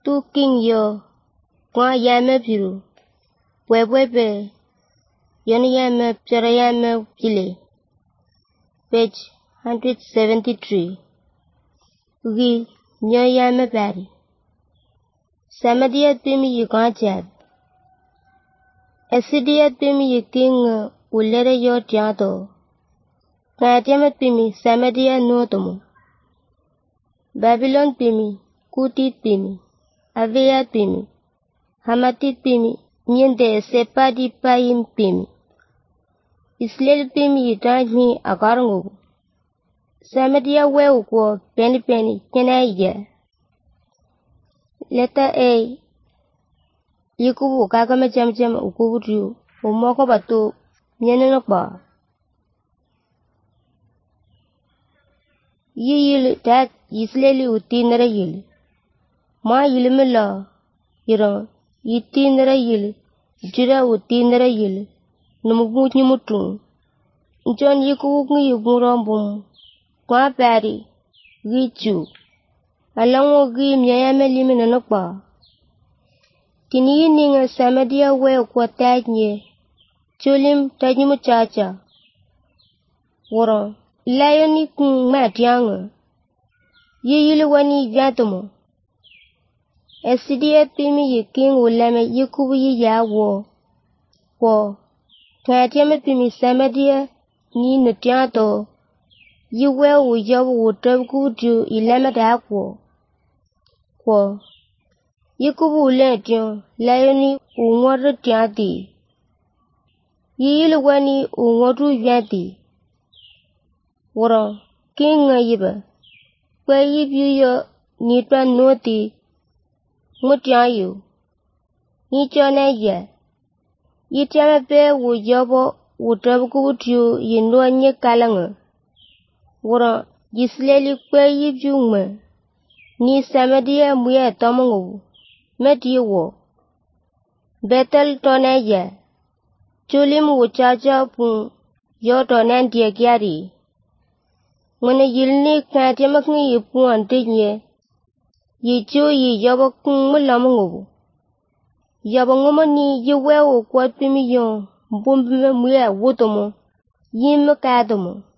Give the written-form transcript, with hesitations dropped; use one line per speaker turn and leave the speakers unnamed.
tu king yo kwa yame piru webwebe yon yame pira yame pile page 173 ugi nyo yame bari samadiyat pimi yikajab asidiyat pimi yiking ulere yo tiato kajamat pimi samadiyat notomo Babylon pimi kutit pimi aviyat pimi hamatit pimi nyende sepadi payim pimi Israel pimi yitanhi akarangu Samadiya wew ko penny kenaya Letter A Yikubu kakama jam ukubutu umoko batu nyenenokba yil dat Israeli utinere yil ma yilmela yira yitinere yil jira utinere yil numugunyi mutu John yikubu yigurombum kwa bari gichu alango gi myayame limina nokba kini ninga Samadiya we kwa tajnye chulim tajnimu chacha woro layoni kung matianga yili wani vyatomo Asidiyat pimi yiking ulame yikubu yiyawo wo katiame pimi Samadiya ni nutiato yiwe uyabu utabkudu ilame dakwo wo yikubu uletio layoni umwara tiati yili wani umwaru vyati woro kinga yiba kwa yibiyo nitwa noti mutiayo nichona ya yitiame pe uyabu utabkudu yinwa nye kalanga woro Israeli kwa yibyungma ni Samadiya muya tamongu mediwo Betel tonaya chulim uchacha pun yo tonan diagyari Mwana yilni katiamakni yipuan tinye yichu yiyabakung mulamungu yabangumo ni yiwewo kwa pimi yo mbumbime muya wutomo yim kadomo